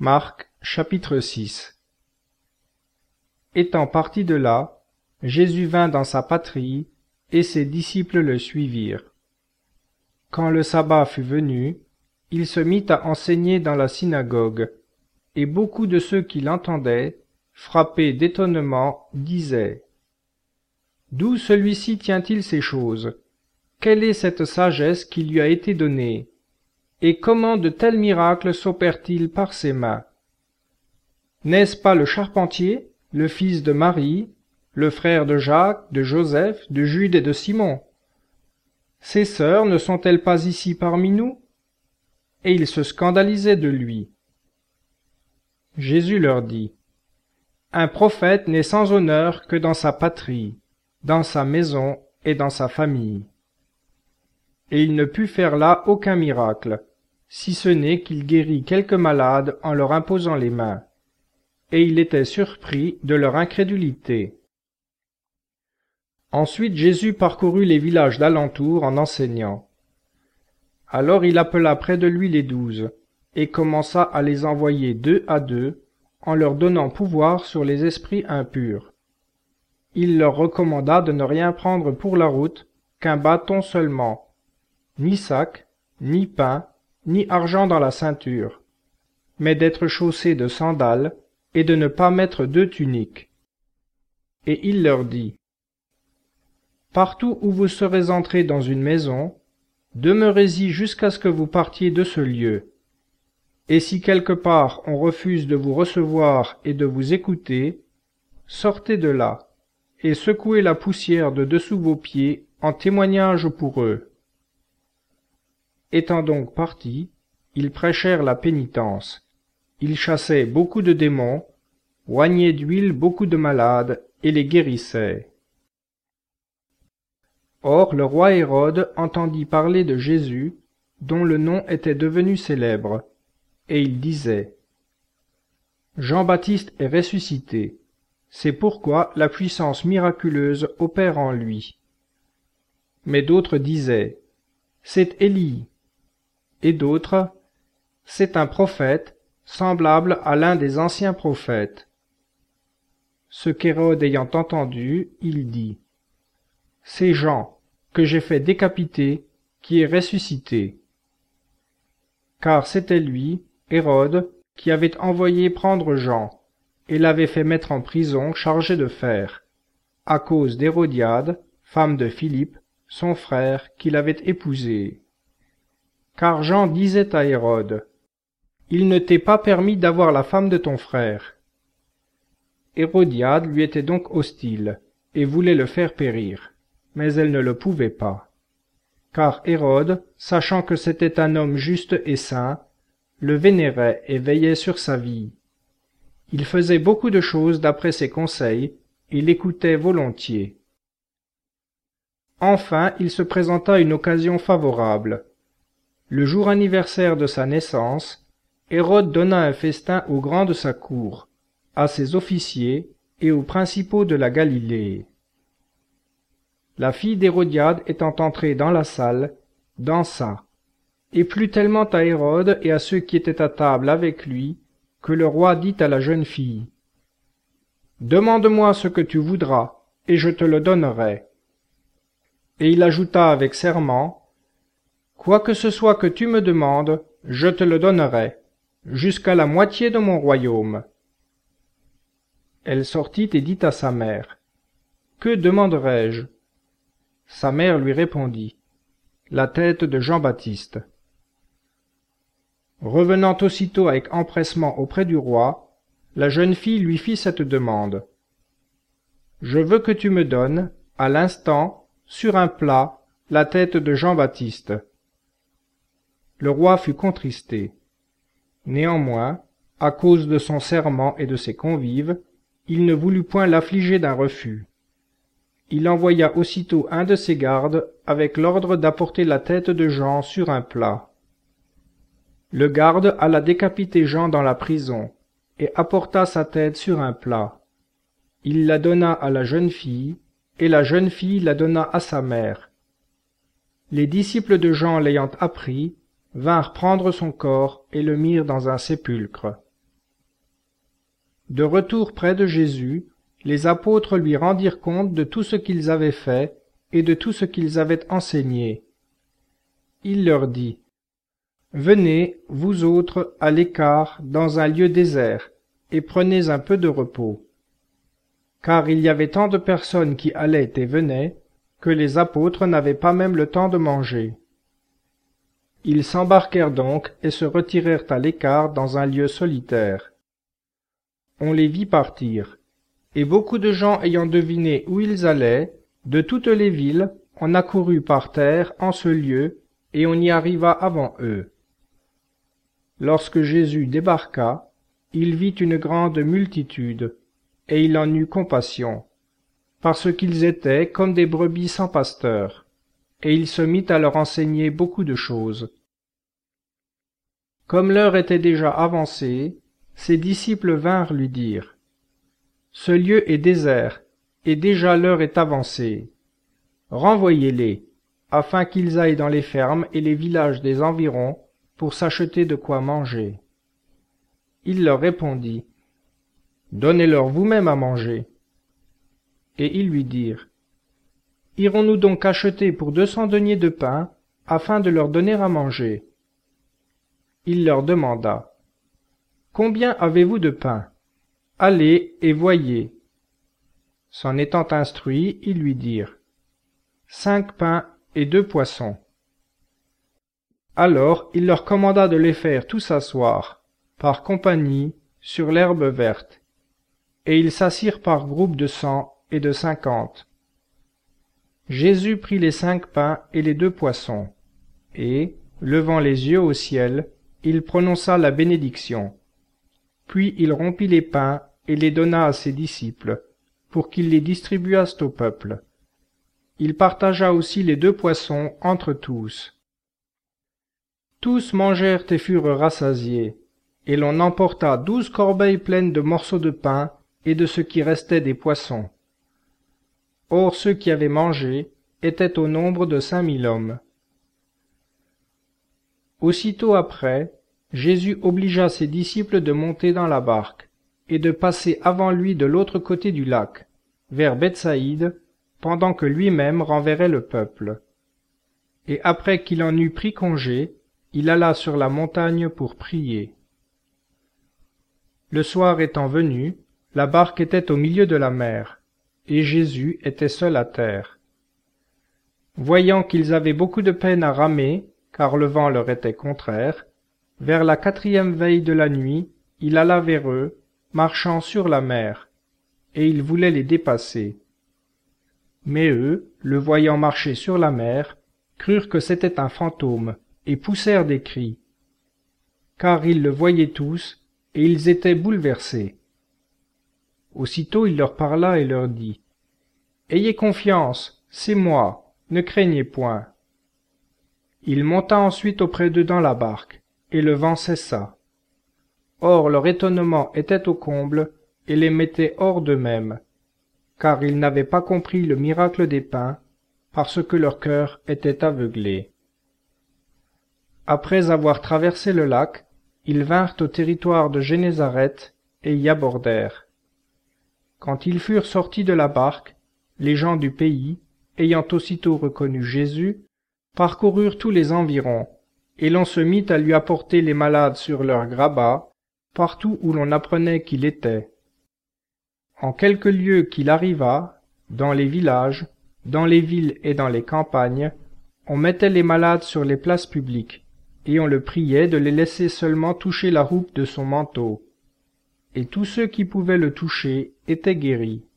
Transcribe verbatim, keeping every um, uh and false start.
Marc chapitre six. Étant parti de là, Jésus vint dans sa patrie, et ses disciples le suivirent. Quand le sabbat fut venu, il se mit à enseigner dans la synagogue, et beaucoup de ceux qui l'entendaient, frappés d'étonnement, disaient : D'où celui-ci tient-il ces choses? Quelle est cette sagesse qui lui a été donnée? Et comment de tels miracles s'opèrent-ils par ses mains? N'est-ce pas le charpentier, le fils de Marie, le frère de Jacques, de Joseph, de Jude et de Simon? Ses sœurs ne sont-elles pas ici parmi nous? Et ils se scandalisaient de lui. Jésus leur dit : Un prophète n'est sans honneur que dans sa patrie, dans sa maison et dans sa famille. Et il ne put faire là aucun miracle, si ce n'est qu'il guérit quelques malades en leur imposant les mains. Et il était surpris de leur incrédulité. Ensuite Jésus parcourut les villages d'alentour en enseignant. Alors il appela près de lui les douze, et commença à les envoyer deux à deux, en leur donnant pouvoir sur les esprits impurs. Il leur recommanda de ne rien prendre pour la route qu'un bâton seulement, ni sac, ni pain, ni argent dans la ceinture, mais d'être chaussés de sandales, et de ne pas mettre deux tuniques. Et il leur dit : Partout où vous serez entrés dans une maison, demeurez-y jusqu'à ce que vous partiez de ce lieu. Et si quelque part on refuse de vous recevoir et de vous écouter, sortez de là, et secouez la poussière de dessous vos pieds en témoignage pour eux. Étant donc partis, ils prêchèrent la pénitence. Ils chassaient beaucoup de démons, oignaient d'huile beaucoup de malades, et les guérissaient. Or le roi Hérode entendit parler de Jésus, dont le nom était devenu célèbre, et il disait : Jean-Baptiste est ressuscité, c'est pourquoi la puissance miraculeuse opère en lui. Mais d'autres disaient : C'est Élie, et d'autres : C'est un prophète, semblable à l'un des anciens prophètes. Ce qu'Hérode ayant entendu, il dit : C'est Jean, que j'ai fait décapiter, qui est ressuscité. Car c'était lui, Hérode, qui avait envoyé prendre Jean, et l'avait fait mettre en prison chargé de fer, à cause d'Hérodiade, femme de Philippe, son frère, qui l'avait épousé. Car Jean disait à Hérode : Il ne t'est pas permis d'avoir la femme de ton frère. Hérodiade lui était donc hostile, et voulait le faire périr, mais elle ne le pouvait pas. Car Hérode, sachant que c'était un homme juste et saint, le vénérait et veillait sur sa vie. Il faisait beaucoup de choses d'après ses conseils, et l'écoutait volontiers. Enfin, il se présenta une occasion favorable. Le jour anniversaire de sa naissance, Hérode donna un festin aux grands de sa cour, à ses officiers et aux principaux de la Galilée. La fille d'Hérodiade étant entrée dans la salle, dansa, et plut tellement à Hérode et à ceux qui étaient à table avec lui, que le roi dit à la jeune fille : Demande-moi ce que tu voudras, et je te le donnerai. Et il ajouta avec serment : Quoi que ce soit que tu me demandes, je te le donnerai, jusqu'à la moitié de mon royaume. Elle sortit et dit à sa mère : Que demanderai-je? Sa mère lui répondit : La tête de Jean-Baptiste. Revenant aussitôt avec empressement auprès du roi, la jeune fille lui fit cette demande : Je veux que tu me donnes, à l'instant, sur un plat, la tête de Jean-Baptiste. Le roi fut contristé. Néanmoins, à cause de son serment et de ses convives, il ne voulut point l'affliger d'un refus. Il envoya aussitôt un de ses gardes avec l'ordre d'apporter la tête de Jean sur un plat. Le garde alla décapiter Jean dans la prison, et apporta sa tête sur un plat. Il la donna à la jeune fille, et la jeune fille la donna à sa mère. Les disciples de Jean l'ayant appris, vinrent prendre son corps et le mirent dans un sépulcre. De retour près de Jésus, les apôtres lui rendirent compte de tout ce qu'ils avaient fait et de tout ce qu'ils avaient enseigné. Il leur dit: « Venez, vous autres, à l'écart, dans un lieu désert, et prenez un peu de repos. » Car il y avait tant de personnes qui allaient et venaient, que les apôtres n'avaient pas même le temps de manger. Ils s'embarquèrent donc et se retirèrent à l'écart dans un lieu solitaire. On les vit partir, et beaucoup de gens ayant deviné où ils allaient, de toutes les villes, on accourut par terre en ce lieu, et on y arriva avant eux. Lorsque Jésus débarqua, il vit une grande multitude, et il en eut compassion, parce qu'ils étaient comme des brebis sans pasteur, et il se mit à leur enseigner beaucoup de choses. Comme l'heure était déjà avancée, ses disciples vinrent lui dire: « Ce lieu est désert, et déjà l'heure est avancée. Renvoyez-les, afin qu'ils aillent dans les fermes et les villages des environs pour s'acheter de quoi manger. » Il leur répondit: « Donnez-leur vous-même à manger. » Et ils lui dirent: « Irons-nous donc acheter pour deux cents deniers de pain, afin de leur donner à manger ?» Il leur demanda: « Combien avez-vous de pain? Allez et voyez. » S'en étant instruits, ils lui dirent: « Cinq pains et deux poissons. » Alors il leur commanda de les faire tous asseoir, par compagnie, sur l'herbe verte, et ils s'assirent par groupes de cent et de cinquante. Jésus prit les cinq pains et les deux poissons, et, levant les yeux au ciel, il prononça la bénédiction. Puis il rompit les pains et les donna à ses disciples, pour qu'ils les distribuassent au peuple. Il partagea aussi les deux poissons entre tous. Tous mangèrent et furent rassasiés, et l'on emporta douze corbeilles pleines de morceaux de pain et de ce qui restait des poissons. Or ceux qui avaient mangé étaient au nombre de cinq mille hommes. Aussitôt après, Jésus obligea ses disciples de monter dans la barque et de passer avant lui de l'autre côté du lac, vers Bethsaïde, pendant que lui-même renverrait le peuple. Et après qu'il en eut pris congé, il alla sur la montagne pour prier. Le soir étant venu, la barque était au milieu de la mer, et Jésus était seul à terre. Voyant qu'ils avaient beaucoup de peine à ramer, car le vent leur était contraire, vers la quatrième veille de la nuit, il alla vers eux, marchant sur la mer, et il voulait les dépasser. Mais eux, le voyant marcher sur la mer, crurent que c'était un fantôme, et poussèrent des cris. Car ils le voyaient tous, et ils étaient bouleversés. Aussitôt il leur parla et leur dit: « Ayez confiance, c'est moi, ne craignez point. » Il monta ensuite auprès d'eux dans la barque, et le vent cessa. Or leur étonnement était au comble, et les mettait hors d'eux-mêmes, car ils n'avaient pas compris le miracle des pains, parce que leur cœur était aveuglé. Après avoir traversé le lac, ils vinrent au territoire de Génézareth et y abordèrent. Quand ils furent sortis de la barque, les gens du pays, ayant aussitôt reconnu Jésus, parcoururent tous les environs, et l'on se mit à lui apporter les malades sur leurs grabats, partout où l'on apprenait qu'il était. En quelques lieues qu'il arriva, dans les villages, dans les villes et dans les campagnes, on mettait les malades sur les places publiques, et on le priait de les laisser seulement toucher la houppe de son manteau. Et tous ceux qui pouvaient le toucher étaient guéris.